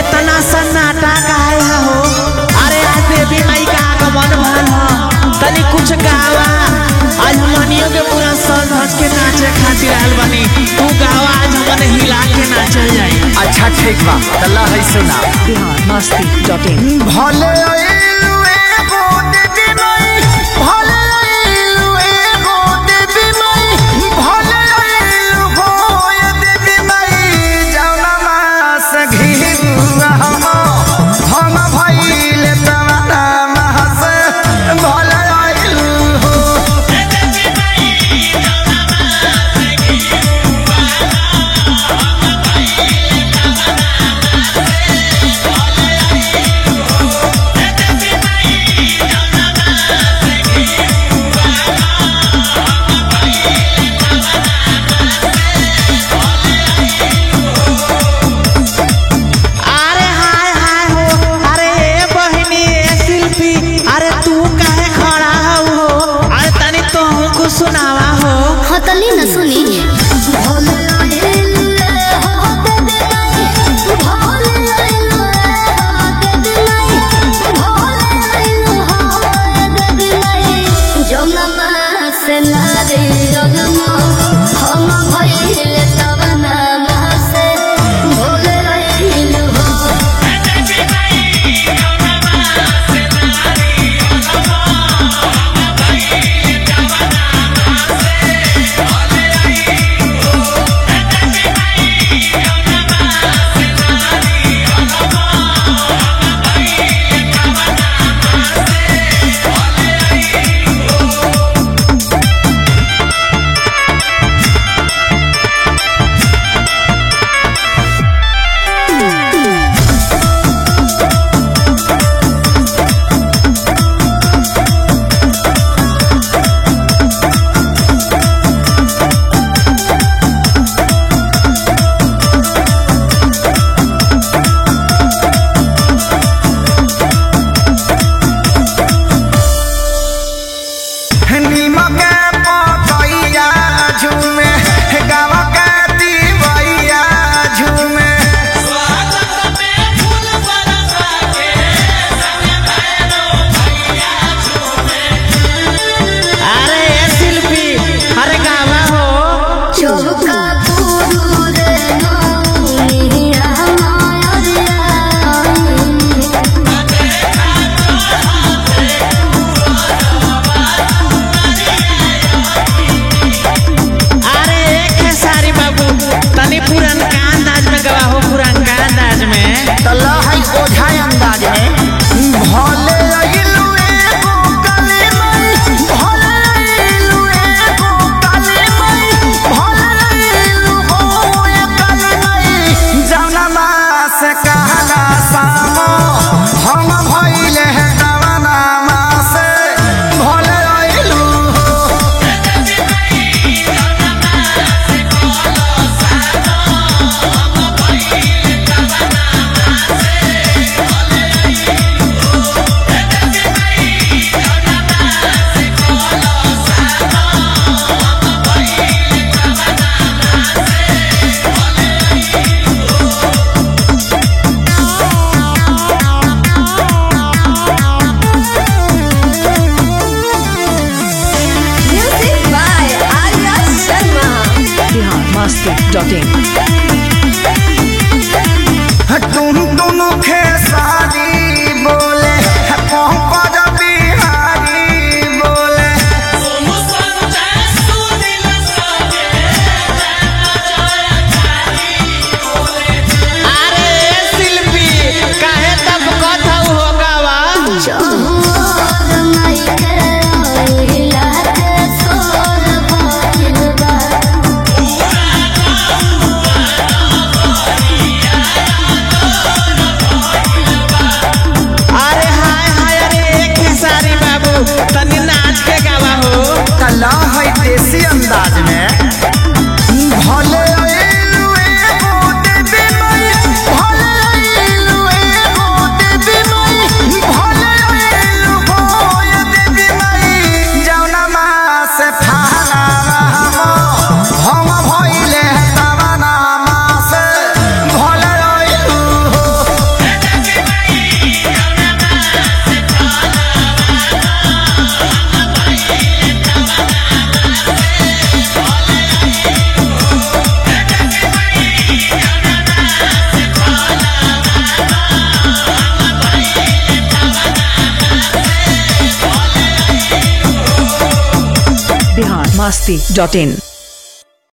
इतना सन्नाटा काहे हो? अरे आज देवी माई का आगमन भल ह, तनी कुछ गावा। आज मनियो के पूरा सज धज के नाचे खातिर आयल बनी, तू गावा आज हमने हिला के नाचल जाई। अच्छा ठीक बा, तल्ला है सुना। biharmasti.in भले आइलू एगो देवी माई, भले आइलू एगो देवी माई, भले आइलू हो ये देवी माई, जौना मास घिरुआ हम भइले तवना मास, भले आइलू हो ये देवी माई, जौना मास घिरुआ हम भइले सुनावा हो हतली न सुनी तुम खेसारी बोले पंकज बिहारी बोले अरे शिल्पी काहे तब कथा होगा वा masti.in